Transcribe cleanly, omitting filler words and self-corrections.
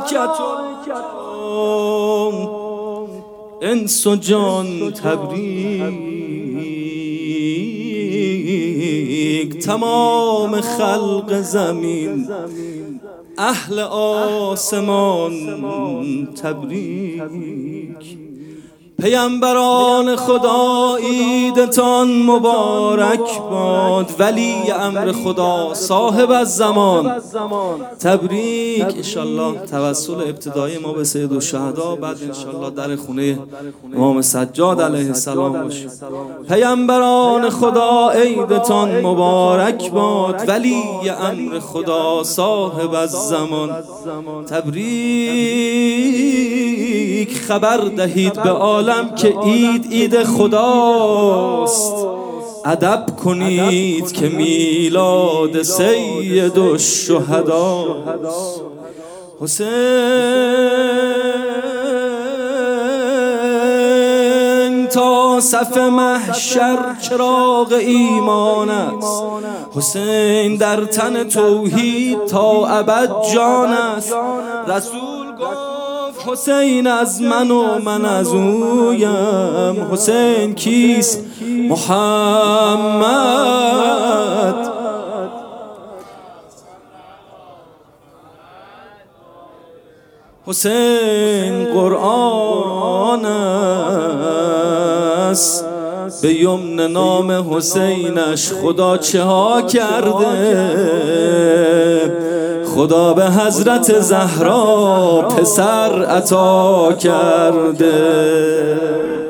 انس و جان تبریک، تمام خلق زمین اهل آسمان تبریک. پیامبران خدا عیدتان مبارک باد، ولی امر خدا صاحب الزمان تبریک. انشالله توسل ابتدایی ما به سید الشهدا، بعد انشالله در خونه امام سجاد علیه السلام باشیم. پیامبران خدا عیدتان مبارک باد، ولی امر خدا صاحب الزمان تبریک. خبر دهید به عالم که عید خداست، ادب کنید که میلاد سید الشهداست. حسین تا صف محشر چراغ ایمان است، حسین در تن توحید تا ابد جان است. رسول گفت حسین از من و من از اویم، حسین کیست؟ محمد. حسین قرآن است، به یمن نام حسینش خدا چه ها کرده. خدا به حضرت زهرا پسر عطا کرده.